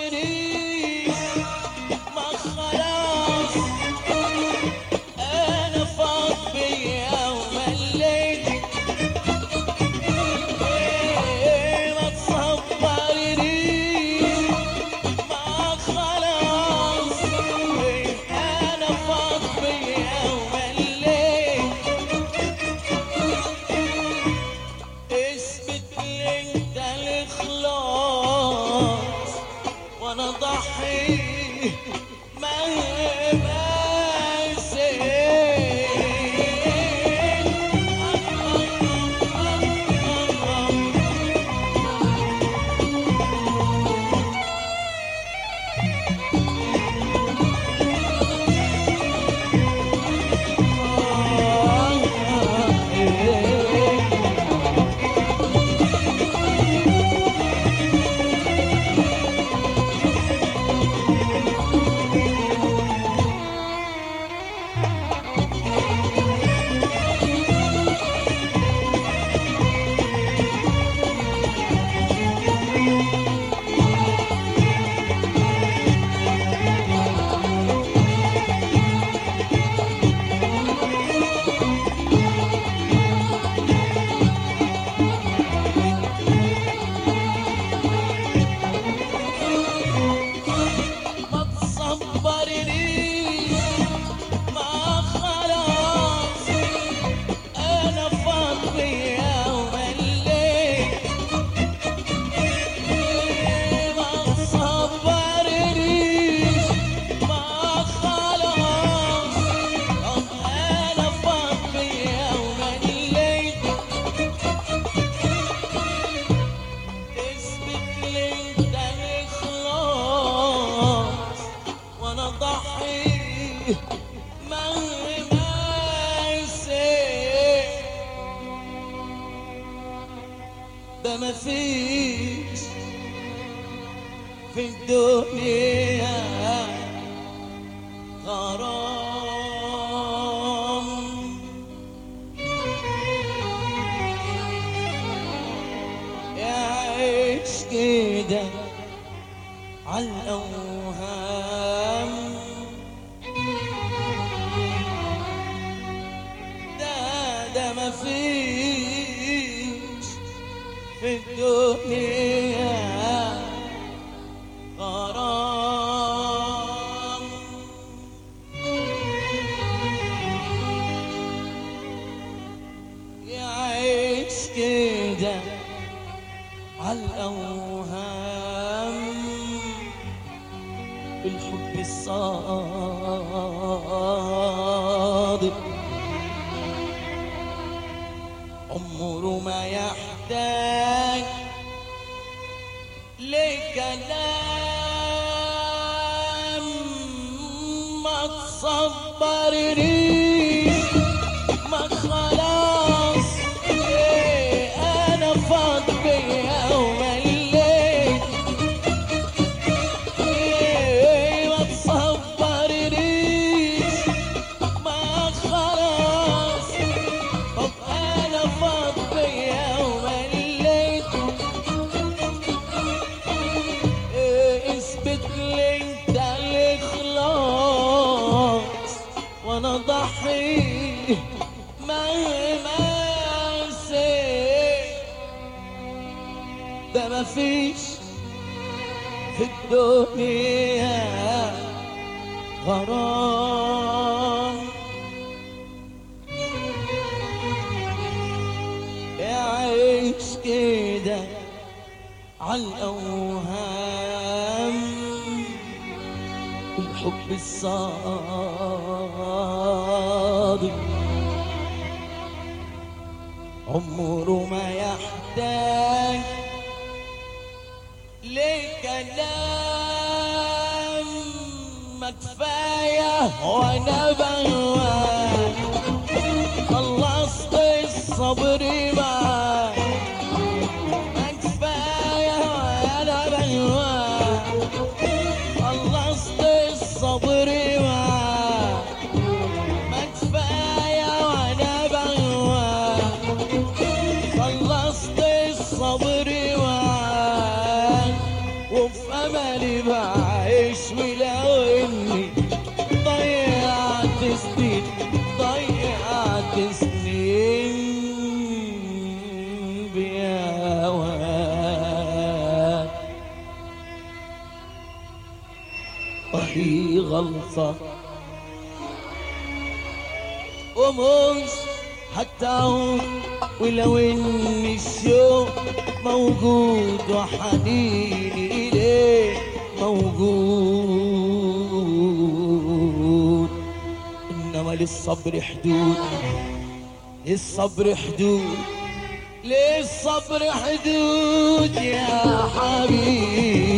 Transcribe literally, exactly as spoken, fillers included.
بريش ما خلاص انا فاض بيا ومليت ما تصبرنيش ما خلاص انا فاض بيا ومليت اثبت لي انت الاخلاص وانا ضحي مهما ما تصبرنيش ما خلاص انا فاض بيا ومليت ما تصبرنيش ما خلاص انا فاض بيا ومليت اثبت لي انت الاخلاص وانا ضحي مهما يصير ده مفيش في الدنيا غرام يعيش كده عالأوهام ده ده مفيش في الدنيا غرام يعيش كده عالأوهام الحب الصادق عمره ما يحتاج لكلام ما تصبرنيش ما خلاص انا فاض بيا ومليت ما تصبرنيش ما خلاص طب انا فاض بيا ومليت اثبت لي انت الاخلاص وانا ضحي مهما يصير ده مفيش في الدنيا غرام يعيش كده عالأوهام الحب الصادق عمره ما يحتاج لكلام ما كفاية وانا بهواك خلصت الصبر معاك ما كفاية وانا بهواك خلصت الصبر معاك ما كفاية وانا بهواك خلصت الصبر معاك وفي املي بعيش ولو اني ضيعت سنين ضيعت سنين بهواك. وهي غلطة ومش حتى هو، ولو ان الشوق موجود وحنيني اليه موجود، انما للصبر حدود، للصبر حدود، للصبر حدود يا حبيبي.